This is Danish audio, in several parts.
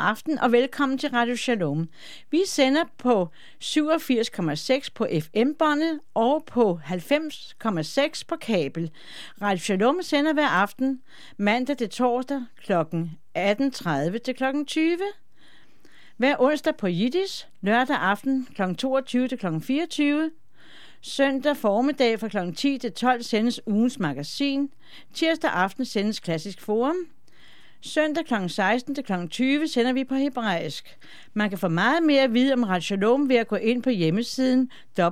aften og velkommen til Radio Shalom. Vi sender på 87,6 på FM-båndet og på 90,6 på kabel. Radio Shalom sender hver aften, mandag til torsdag kl. 18.30 til kl. 20. Hver onsdag på Yiddish, lørdag aften kl. 22 til kl. 24. Søndag formiddag fra kl. 10 til 12 sendes ugens magasin. Tirsdag aften sendes Klassisk Forum. Søndag kl. 16 til kl. 20 sender vi på hebraisk. Man kan få meget mere at vide om Radio Shalom ved at gå ind på hjemmesiden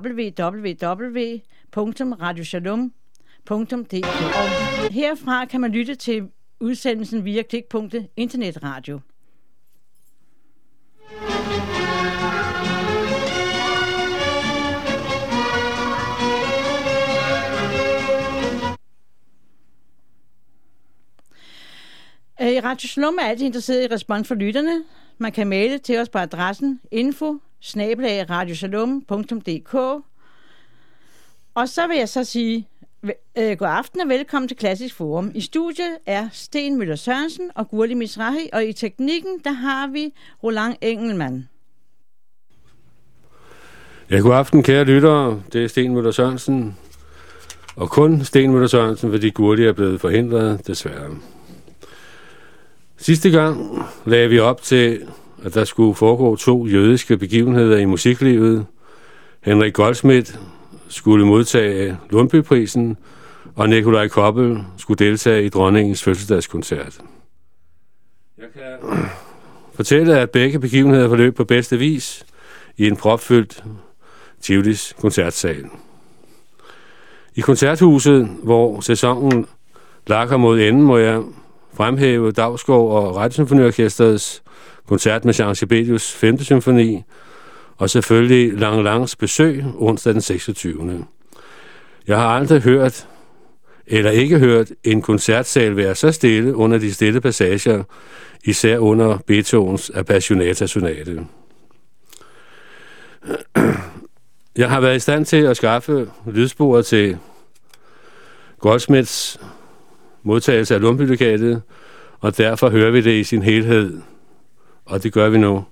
www.radioshalom.dk. Herfra kan man lytte til udsendelsen via klikpunktet Internetradio. I Radio Shalom er altid interesseret i respons fra lytterne. Man kan maile til os på adressen info@radioshalom.dk. Og så vil jeg så sige god aften og velkommen til Klassisk Forum. I studiet er Sten Møller Sørensen og Gurli Mizrahi, og i teknikken der har vi Roland Engelmann. Ja, god aften kære lyttere. Det er Sten Møller Sørensen. Og kun Sten Møller Sørensen, fordi Gurli er blevet forhindret, desværre. Sidste gang lagde vi op til, at der skulle foregå 2 jødiske begivenheder i musiklivet. Henrik Goldschmidt skulle modtage Lundbyprisen, og Nikolaj Koppel skulle deltage i dronningens fødselsdagskoncert. Jeg kan fortælle, at begge begivenheder forløb på bedste vis i en propfyldt Tivolis koncertsal. I koncerthuset, hvor sæsonen lakker mod enden, må jeg fremhæve Dagsgaard og Radiosymfoniorkestrets koncert med Jean Sibelius 5. symfoni, og selvfølgelig Lang Langs besøg onsdag den 26. Jeg har aldrig hørt, eller ikke hørt, en koncertsal være så stille under de stille passager, især under Beethovens Appassionata-sonate. Jeg har været i stand til at skaffe lydsporet til Goldschmidts modtagelse af Lundby-legatet, og derfor hører vi det i sin helhed, og det gør vi nu.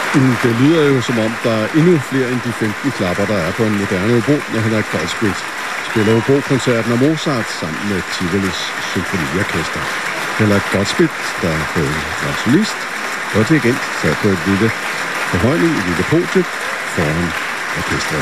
Det lyder jo som om, der er endnu flere end de 15 klapper, der er på en moderne obo, når Henrik Goldschmidt spiller obo-koncerten af Mozart sammen med Tivolis Symfoniorkester. Henrik Goldschmidt, der er både var solist og dirigent, sad på et lille forhøjning, et lille podium foran orkestret.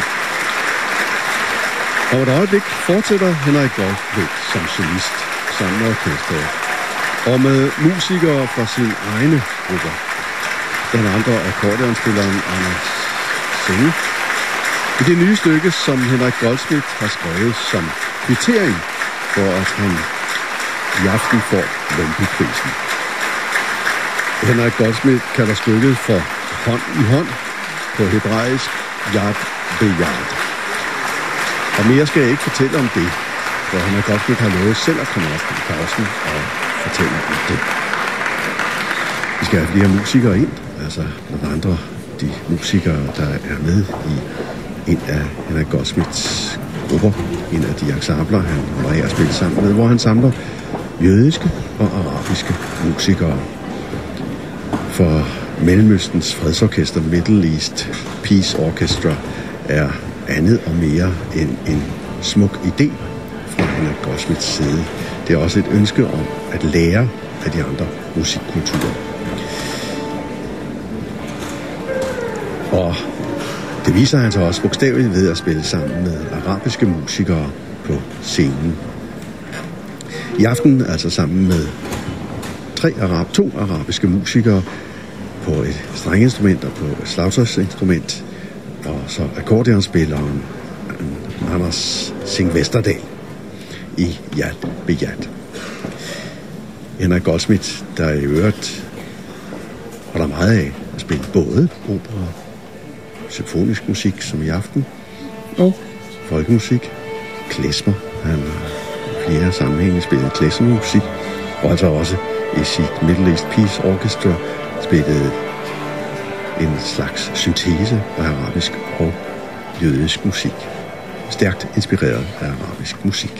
Og et øjeblik fortsætter Henrik Goldschmidt som solist sammen med orkestret og med musikere fra sine egne grupper. Den andre akkordeonspilleren Anders Senge. I det nye stykke, som Henrik Goldschmidt har skrevet som kvittering for, at han i aften får Lundbyprisen. Henrik Goldschmidt kalder stykket for Hånd i hånd, på hebraisk Yad Beyad. Og mere skal jeg ikke fortælle om det, for Henrik Goldschmidt har lovet selv at komme op i pausen og fortælle om det. Vi skal have flere musikere ind, altså nogle andre de musikere, der er med i en af Henrik Goldschmidts grupper, en af de ensembler, han holder af at spille sammen med, hvor han samler jødiske og arabiske musikere. For Mellemøstens fredsorkester Middle East Peace Orchestra er andet og mere end en smuk idé fra Henrik Goldschmidts side. Det er også et ønske om at lære af de andre musikkulturer. Og det viser han så også bogstaveligt ved at spille sammen med arabiske musikere på scenen. I aften altså sammen med to arabiske musikere på et strengeinstrument og på et slagtøjsinstrument, og så akkordeonspilleren Anders Singh Westerdal i Yad Beyad. Henrik Goldschmidt, der i øvrigt holder meget af at spille både opera, symfonisk musik som i aften, og folkemusik, klezmer. Han har flere sammenhænge spillet klezmermusik, og altså også i sit Middle East Peace Orchestra spillede en slags syntese af arabisk og jødisk musik. Stærkt inspireret af arabisk musik.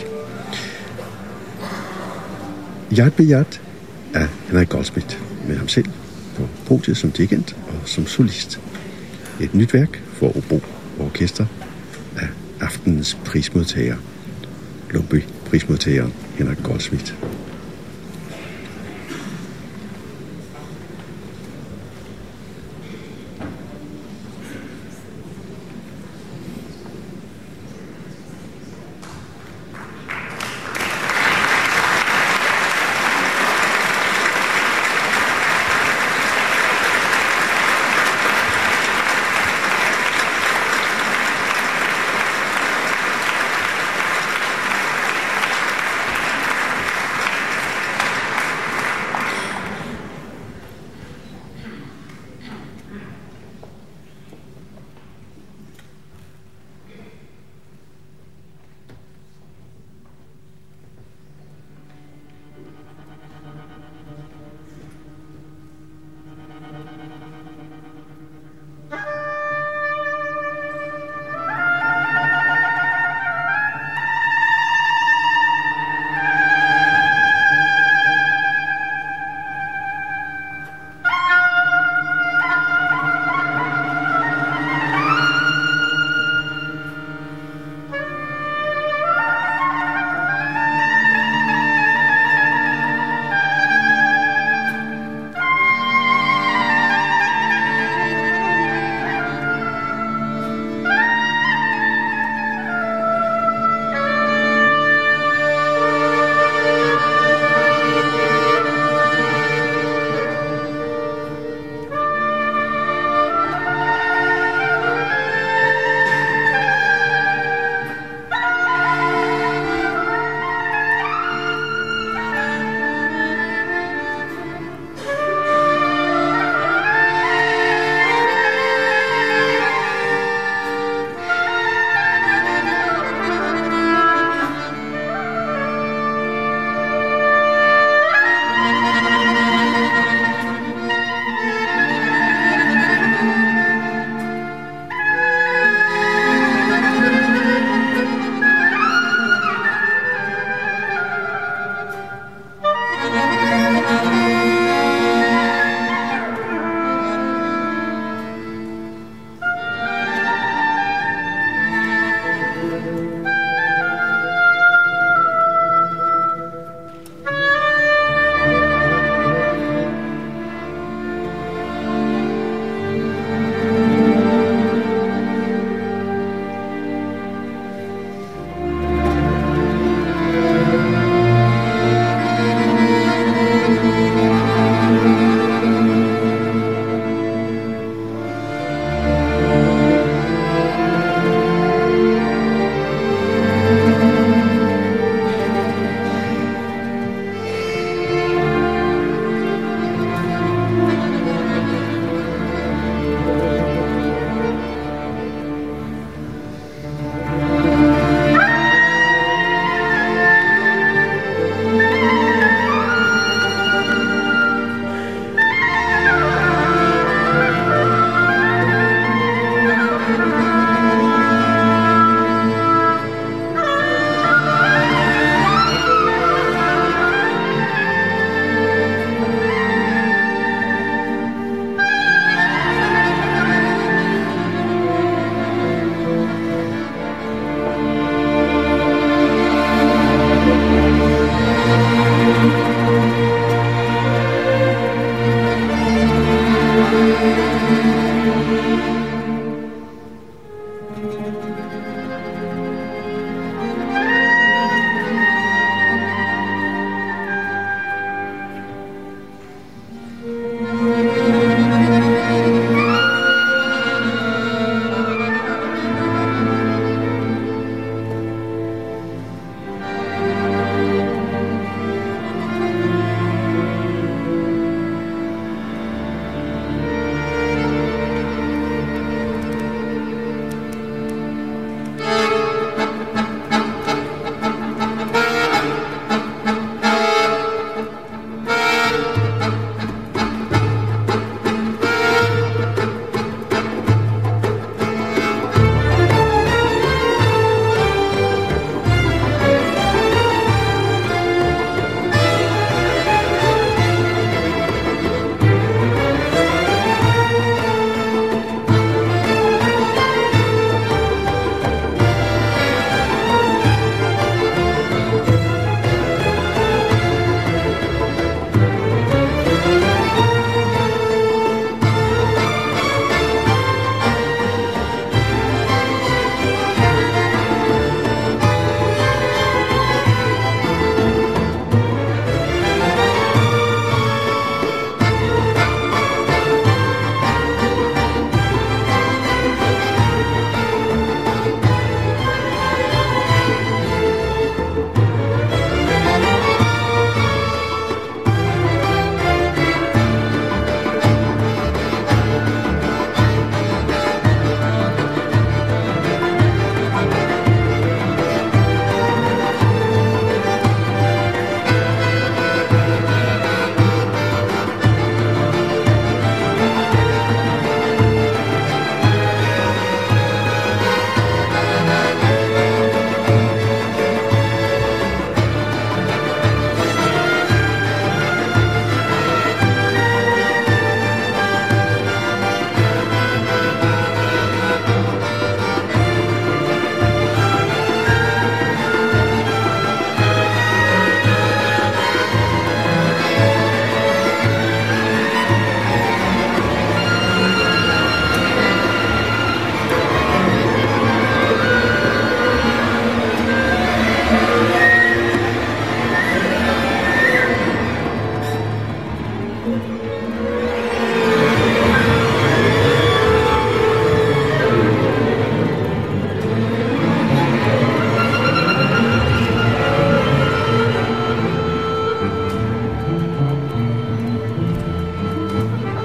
Yad Beyad af Henrik Goldschmidt med ham selv på podiet som dirigent og som solist. Et nyt værk for obo og orkester af aftenens prismodtager, Lundby-prismodtageren Henrik Goldschmidt.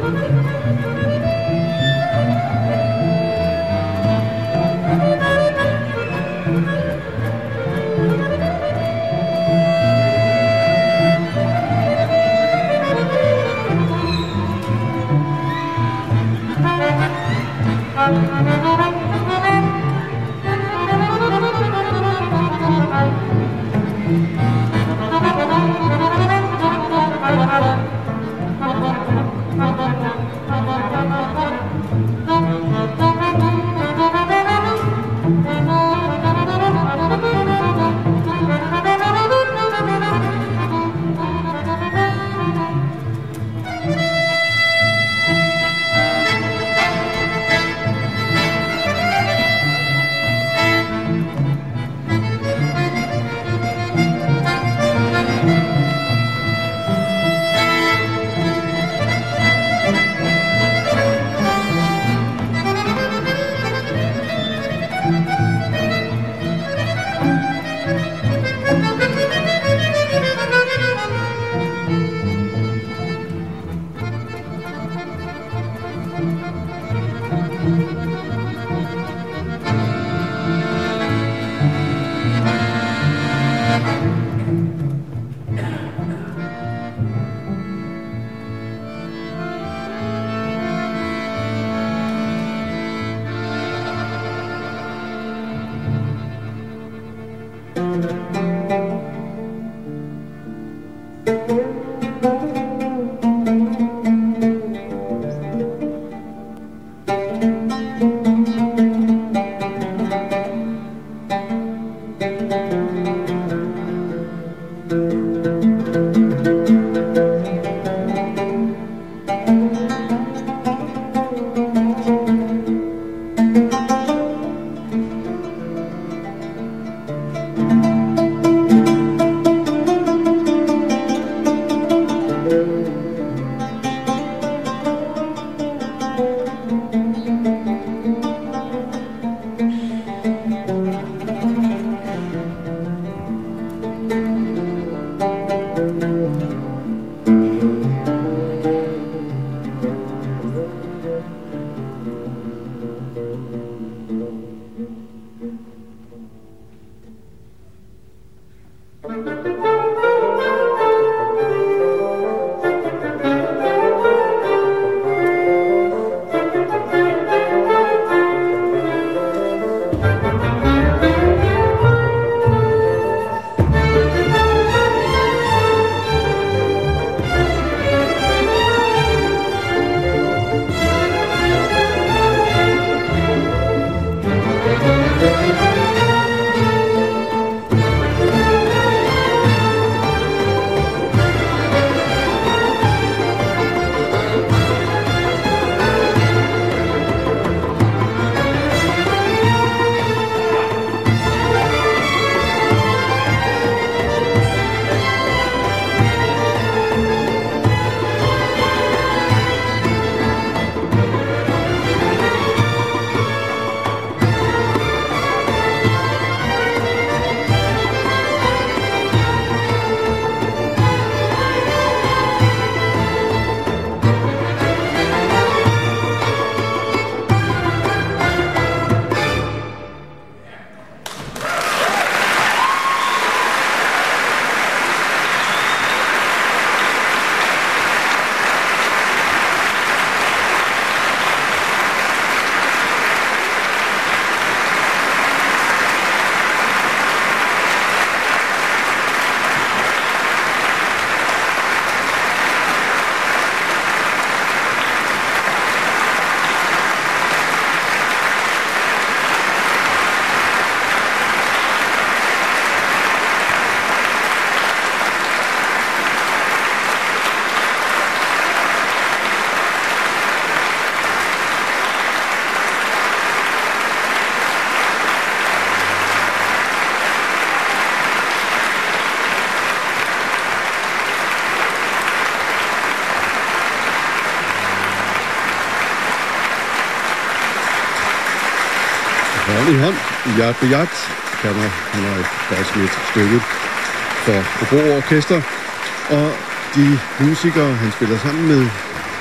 Hånd i hånd, Yard ved Yard, kalder Henrik Goldschmidt stykket for Hobro Orkester. Og de musikere, han spiller sammen med,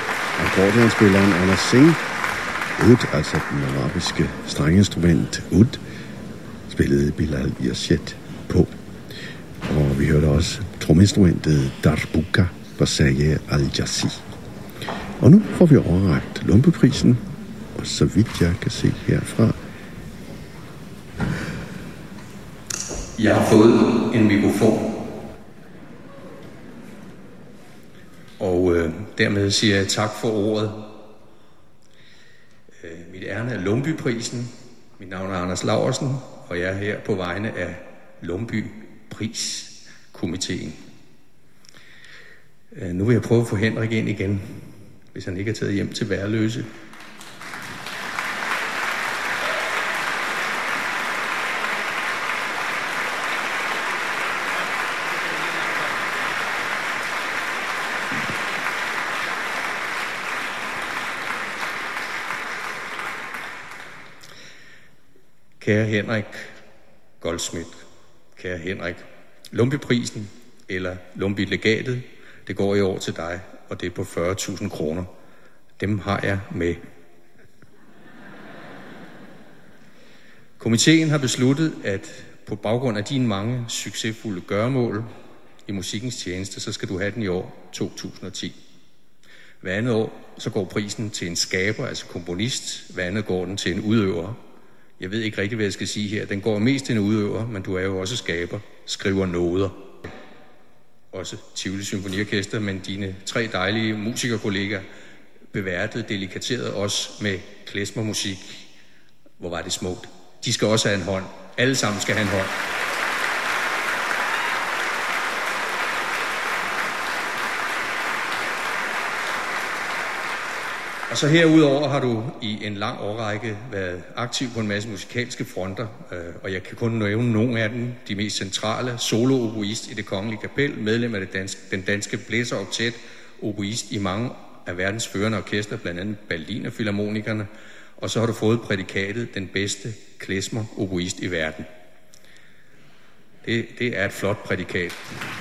akkordeonspilleren Anders Singh. Ud, altså den arabiske strengeinstrument ud, spillede Bilal Irshad på. Og vi hørte også trominstrumentet Darbuka fra Saye Al-Jassi. Og nu får vi overrakt Lumpeprisen, og så vidt jeg kan se herfra. Jeg har fået en mikrofon. Og dermed siger jeg tak for ordet. Mit ærne er Lumbyprisen. Mit navn er Anders Laursen, og jeg er her på vegne af Lumbypriskomiteen. Nu vil jeg prøve at få Henrik ind igen, hvis han ikke er taget hjem til Værløse. Kære Henrik Goldschmidt, kære Henrik, Lumbyprisen eller Lumby-legatet, det går i år til dig, og det er på 40.000 kroner. Dem har jeg med. Komiteen har besluttet, at på baggrund af dine mange succesfulde gøremål i musikkens tjeneste, så skal du have den i år 2010. Hver andet år, så går prisen til en skaber, altså komponist. Hver andet går den til en udøver. Jeg ved ikke rigtig, hvad jeg skal sige her. Den går mest til en udøver, men du er jo også skaber, skriver noder. Også Tivoli Symfoniorkester, men dine 3 dejlige musikerkolleger beværtede, delikateret os med klezmermusik. Hvor var det smukt. De skal også have en hånd. Alle sammen skal have en hånd. Og så herudover har du i en lang årrække været aktiv på en masse musikalske fronter, og jeg kan kun nævne nogle af dem. De mest centrale: solo-oboist i Det Kongelige Kapel, medlem af den danske blæseroktet, oboist i mange af verdens førende orkester, blandt andet Berliner Philharmonikerne, og så har du fået prædikatet den bedste klezmer-oboist i verden. Det er et flot prædikat.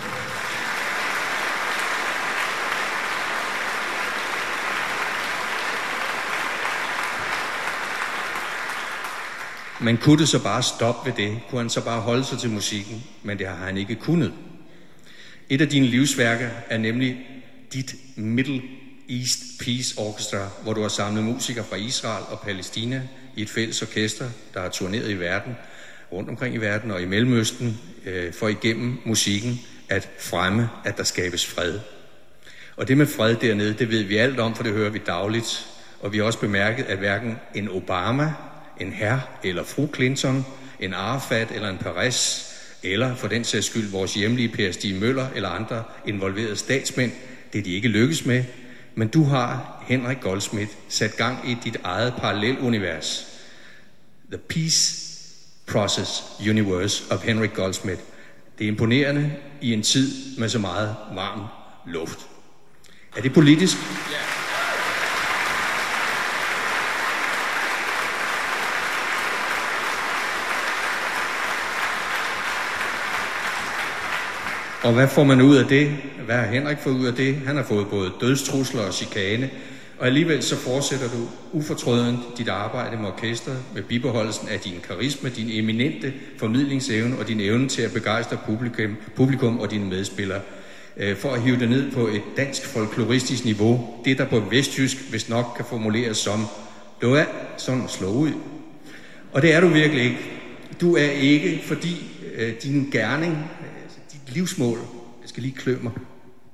Men kunne det så bare stoppe ved det? Kunne han så bare holde sig til musikken? Men det har han ikke kunnet. Et af dine livsværker er nemlig dit Middle East Peace Orchestra, hvor du har samlet musikere fra Israel og Palæstina i et fælles orkester, der har turneret i verden, rundt omkring i verden og i Mellemøsten, for igennem musikken at fremme, at der skabes fred. Og det med fred dernede, det ved vi alt om, for det hører vi dagligt. Og vi har også bemærket, at hverken en Obama, en herr eller fru Clinton, en Arafat eller en Perez, eller for den sags skyld vores hjemlige Per Stig Møller eller andre involverede statsmænd, det er de ikke lykkes med. Men du har, Henrik Goldschmidt, sat gang i dit eget parallelunivers. The Peace Process Universe of Henrik Goldschmidt. Det er imponerende i en tid med så meget varm luft. Er det politisk? Ja. Og hvad får man ud af det? Hvad har Henrik fået ud af det? Han har fået både dødstrusler og chikane. Og alligevel så fortsætter du ufortrødent dit arbejde med orkestret, med bibeholdelsen af din karisma, din eminente formidlingsevne og din evne til at begejstre publikum og dine medspillere. For at hive det ned på et dansk folkloristisk niveau. Det, der på vestjysk hvis nok kan formuleres som, du er sådan slå ud. Og det er du virkelig ikke. Du er ikke, fordi din gerning, livsmål, jeg skal lige klø mig.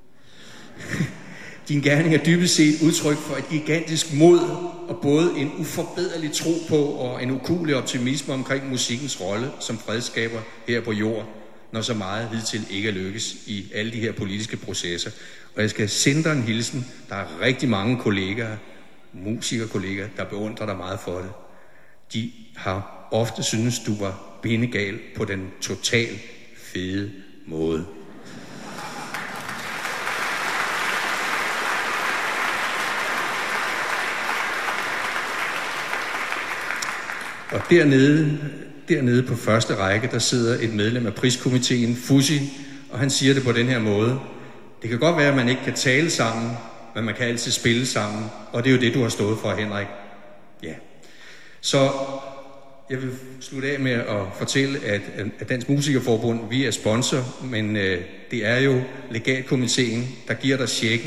Din gerning er dybest set udtryk for et gigantisk mod og både en uforbederlig tro på og en ukuelig optimisme omkring musikkens rolle som fredsskaber her på jord, når så meget hidtil ikke er lykkes i alle de her politiske processer. Og jeg skal sende dig en hilsen. Der er rigtig mange kollegaer, musikerkollegaer, der beundrer dig meget for det. De har ofte synes du var bindegal på den totalt fede måde. Og dernede på første række, der sidder et medlem af priskomiteen, Fuzzy, og han siger det på den her måde. Det kan godt være, at man ikke kan tale sammen, men man kan altid spille sammen, og det er jo det, du har stået for, Henrik. Ja. Så jeg vil slutte af med at fortælle, at Dansk Musikerforbund, vi er sponsor, men det er jo legatkomiteen, der giver dig checken,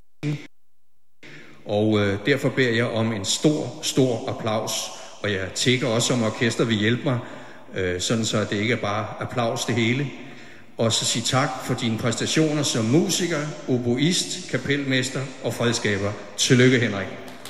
og derfor beder jeg om en stor applaus, og jeg tænker også, om orkester vil hjælpe mig, sådan så det ikke er bare applaus det hele. Og så sige tak for dine præstationer som musiker, oboist, kapelmester og fredskaber. Tillykke, Henrik.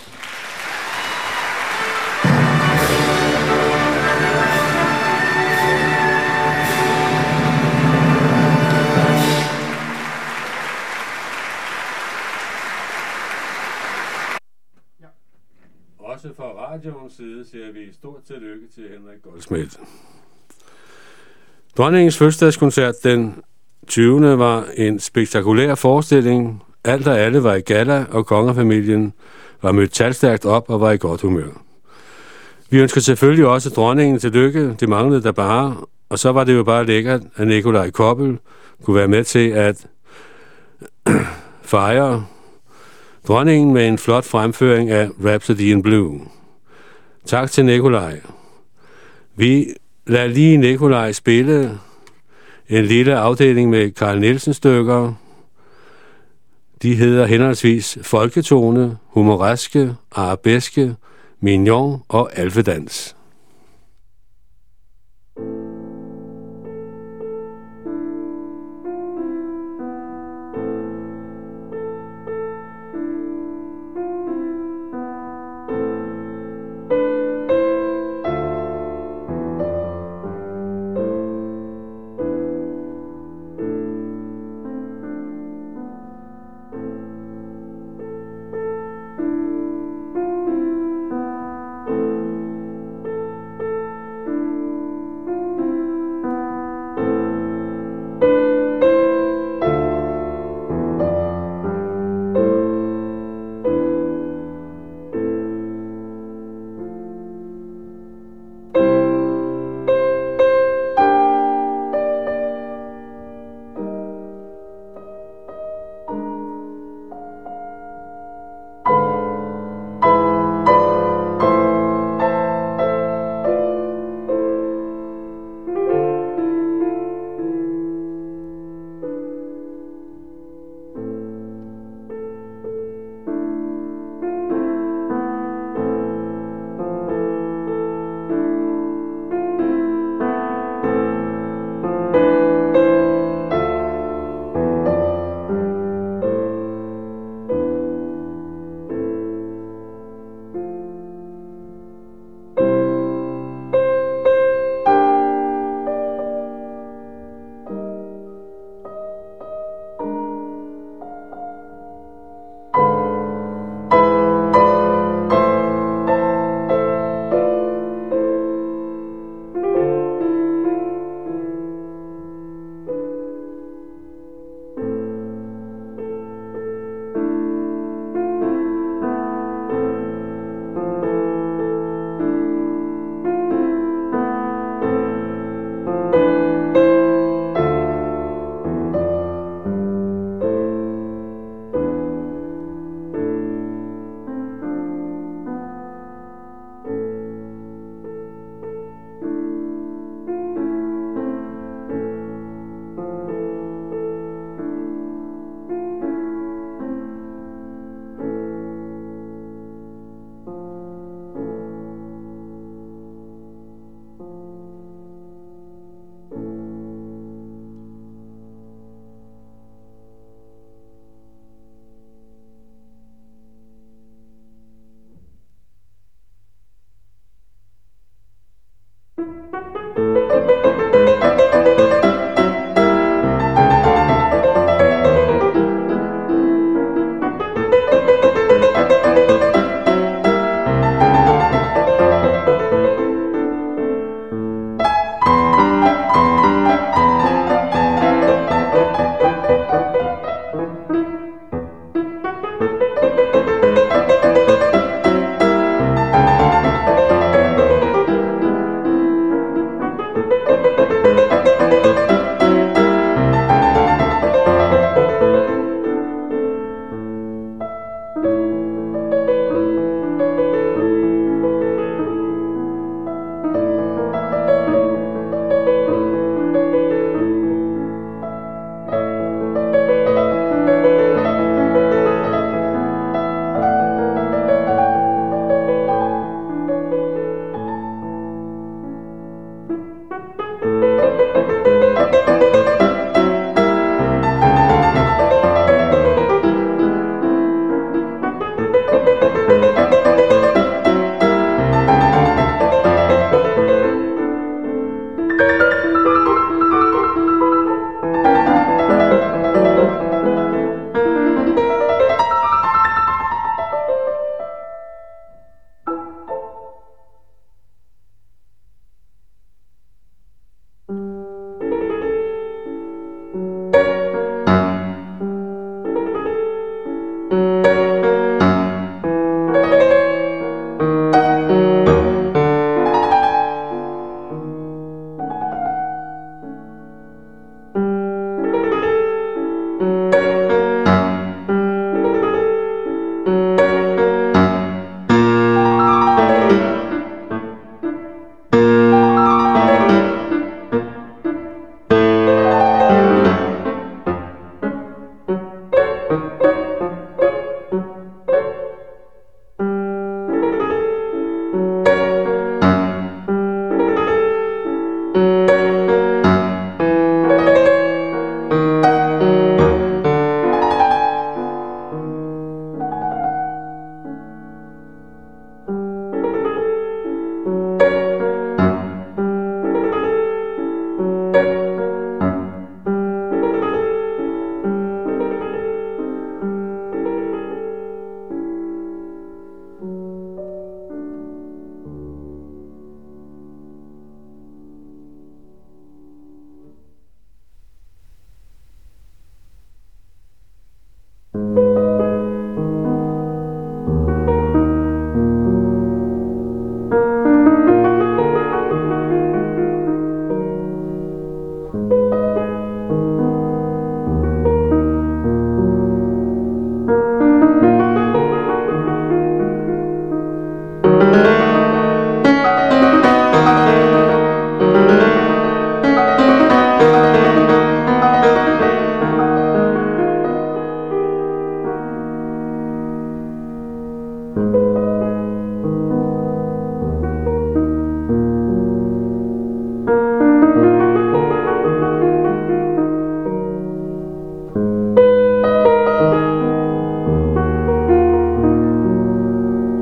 Også fra radioens side siger vi stort tillykke til Henrik Goldschmidt. Dronningens fødselsdagskoncert den 20. var en spektakulær forestilling. Alt og alle var i galla, og kongefamilien var mødt talstærkt op og var i godt humør. Vi ønsker selvfølgelig også dronningen tillykke. Det manglede der bare. Og så var det jo bare lækkert, at Nikolaj Koppel kunne være med til at fejre dronningen med en flot fremføring af Rhapsody in Blue. Tak til Nikolaj. Vi lader lige Nikolaj spille en lille afdeling med Carl Nielsen stykker. De hedder henholdsvis Folketone, Humoreske, Arabeske, Mignon og Alfedans.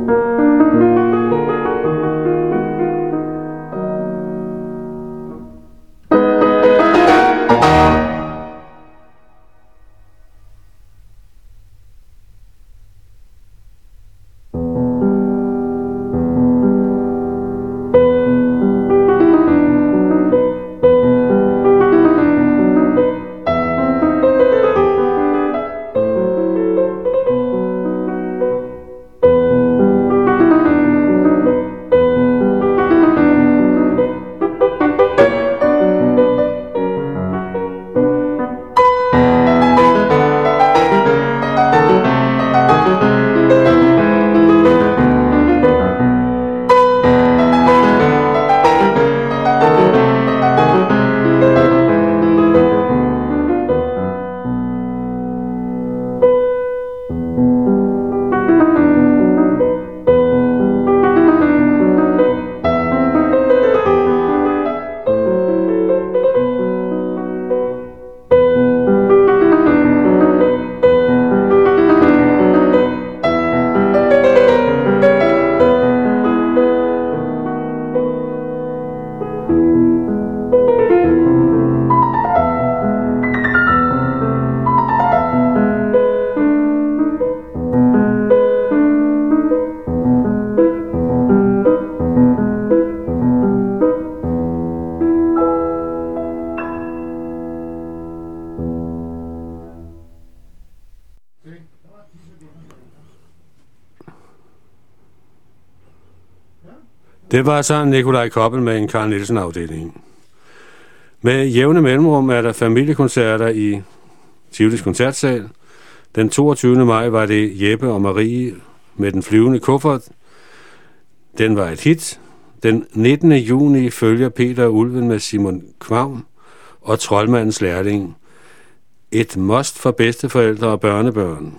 Det var så Nikolaj Koppel med en Carl Nielsen-afdeling. Med jævne mellemrum er der familiekoncerter i Tivolis Koncertsal. Den 22. maj var det Jeppe og Marie med den flyvende kuffert. Den var et hit. Den 19. juni følger Peter og Ulven med Simon Kvam og Troldmandens lærling. Et must for bedsteforældre og børnebørn.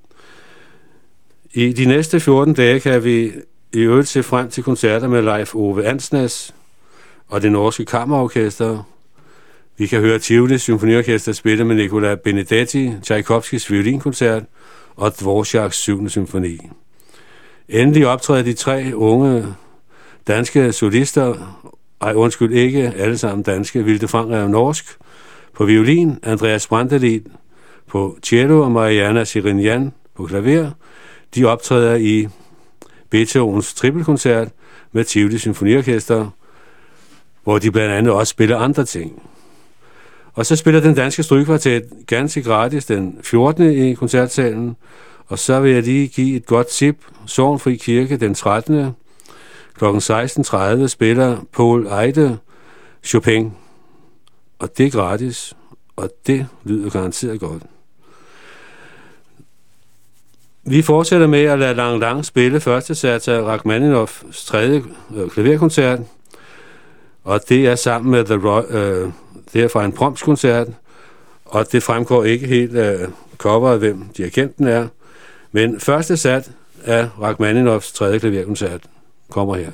I de næste 14 dage kan vi i øvrigt se frem til koncerter med Leif Ove Ansnes og det norske kammerorkester. Vi kan høre Tivolis Symfoniorkester spille med Nicola Benedetti, Tchaikovskis violinkoncert og Dvoraks 7. symfoni. Endelig optræder de 3 unge danske solister, ikke alle sammen danske, Vilde Frank er norsk, på violin, Andreas Brandelid på cello og Mariana Sirinyan på klaver. De optræder i Beethovens trippelkoncert med Tivolis Symfoniorkester, hvor de blandt andet også spiller andre ting. Og så spiller den danske strygekvartet ganske gratis den 14. i koncertsalen, og så vil jeg lige give et godt tip. Sorgenfri Kirke den 13. kl. 16.30 spiller Paul Eide Chopin, og det er gratis, og det lyder garanteret godt. Vi fortsætter med at lade Lang Lang spille første sats af Rachmaninoffs 3. klaverkoncert, og det er sammen med det er fra en Proms-koncert, og det fremgår ikke helt af coveret, hvem dirigenten er, men første sat af Rachmaninoffs 3. klaverkoncert kommer her.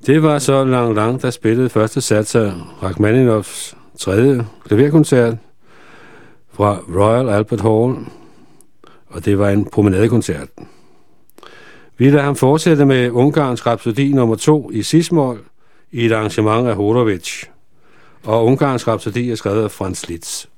Det var så Lang, der spillede første sats af Rachmaninoffs 3. klaverkoncert fra Royal Albert Hall, og det var en promenadekoncert. Vi lader ham fortsætte med Ungarns Rhapsodi nummer 2 i cis-mol i et arrangement af Horowitz, og Ungarns Rhapsodi er skrevet af Franz Liszt.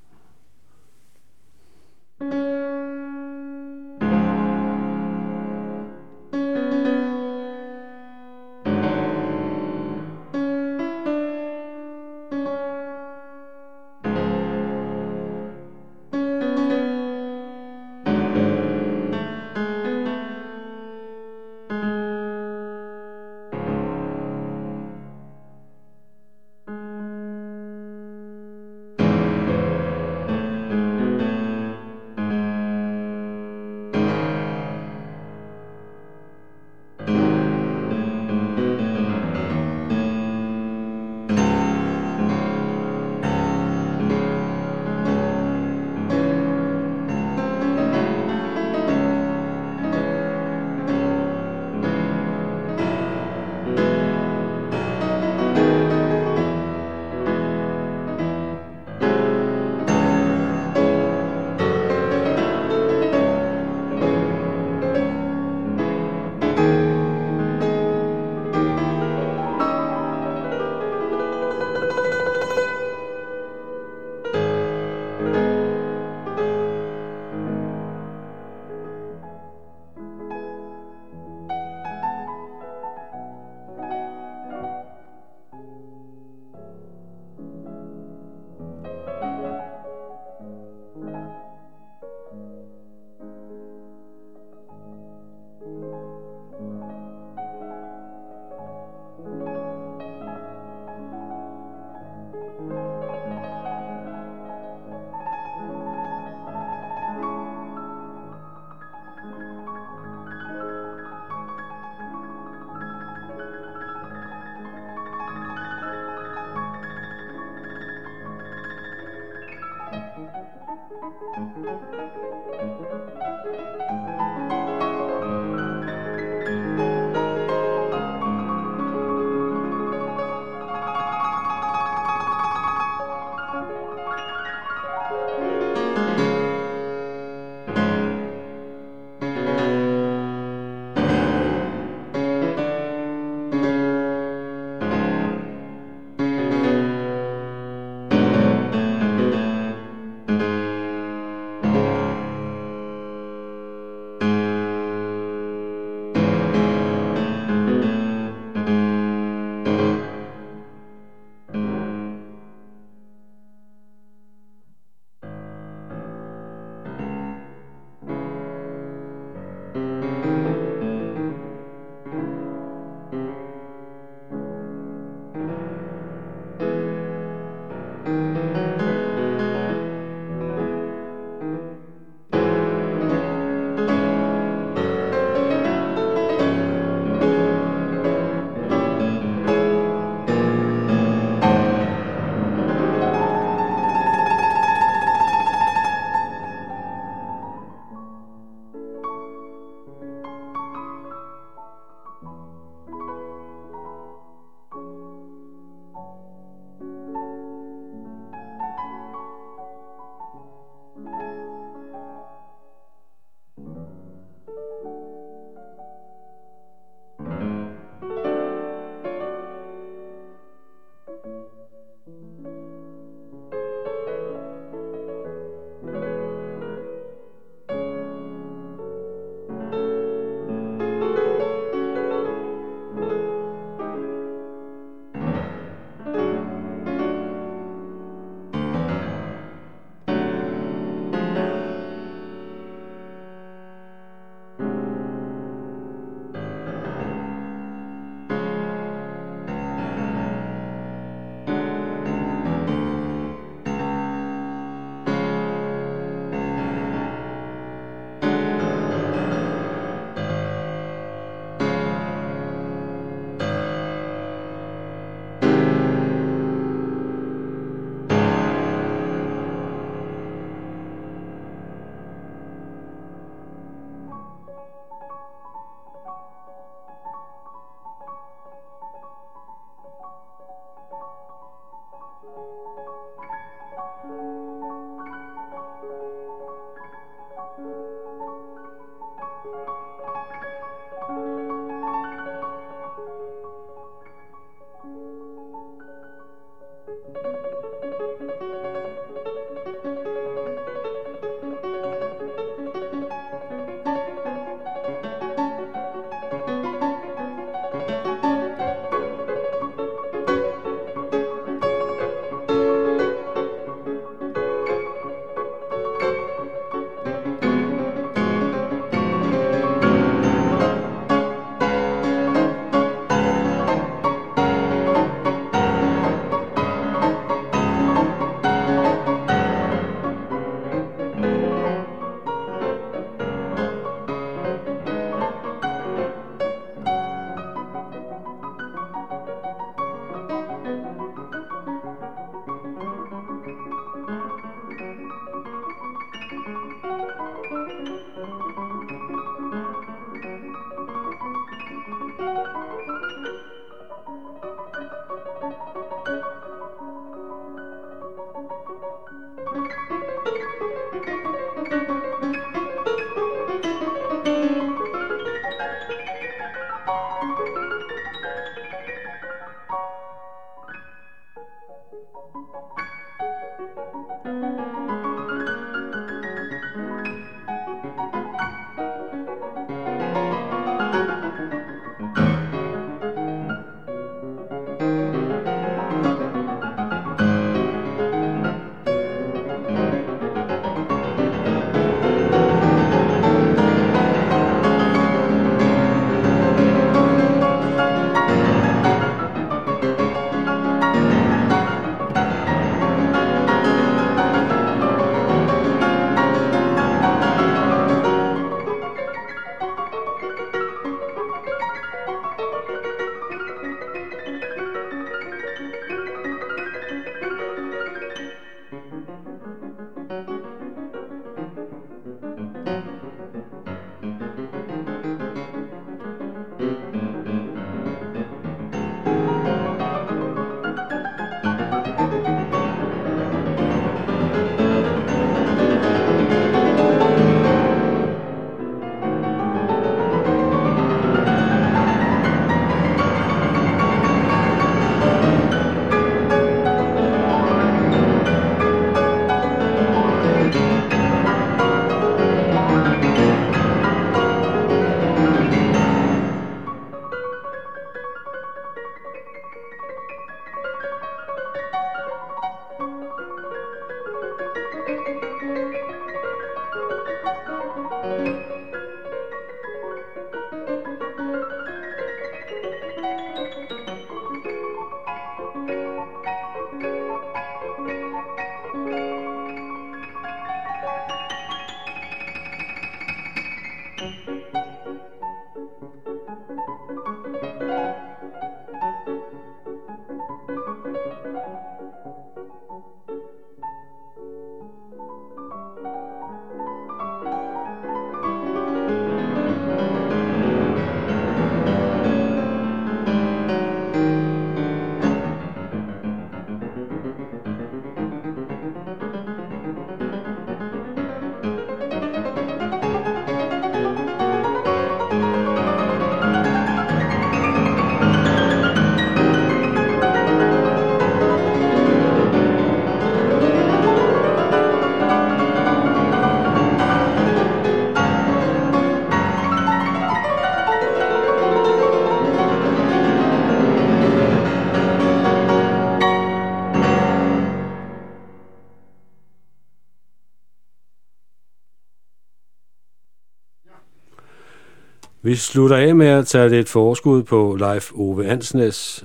Vi slutter af med at tage lidt forskud på Leif Ove Andsnes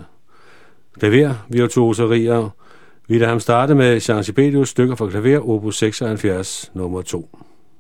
klavervirtuoserier. Vi lader ham starte med Jean Sibelius stykker for klaver, opus 76, nummer 2.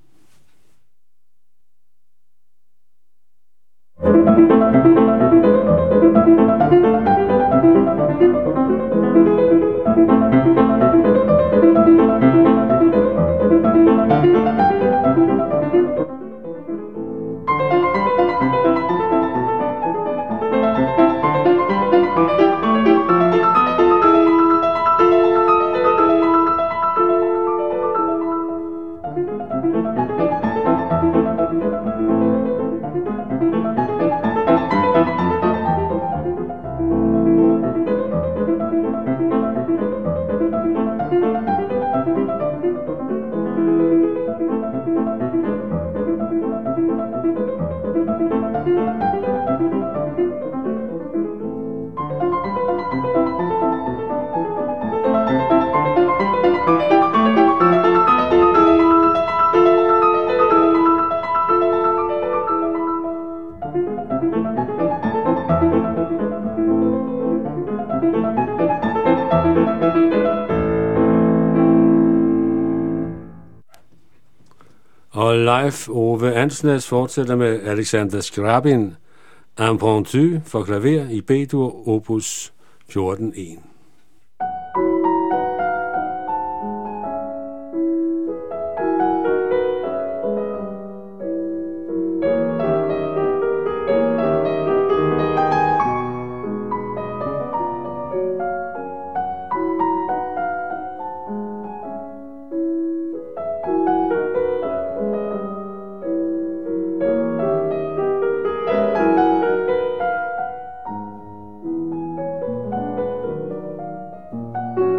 Og Leif Ove Andsnes fortsætter med Alexander Scriabin, Impromptu for klaver i B-dur, opus 14.1.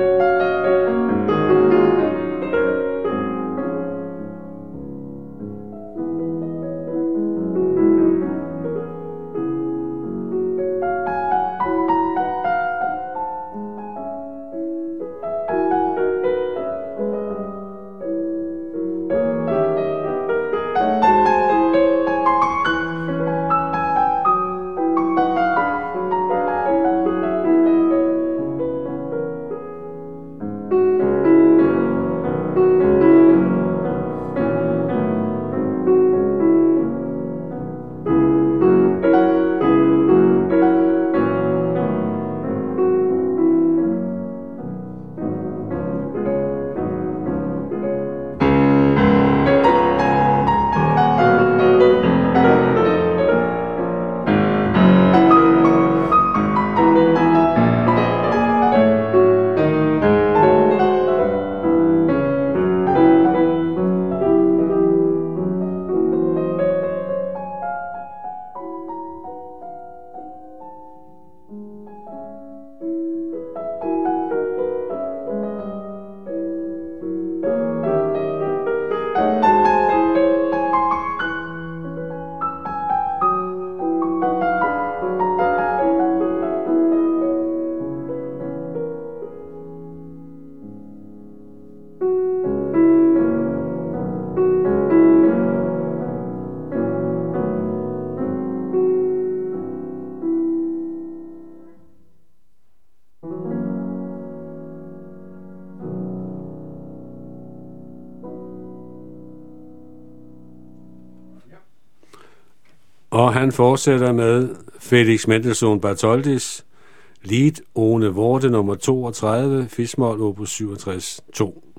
Og han fortsætter med Felix Mendelssohn Bartholdis Lied ohne Worte nummer 32, Fis-mol, opus 67, 2.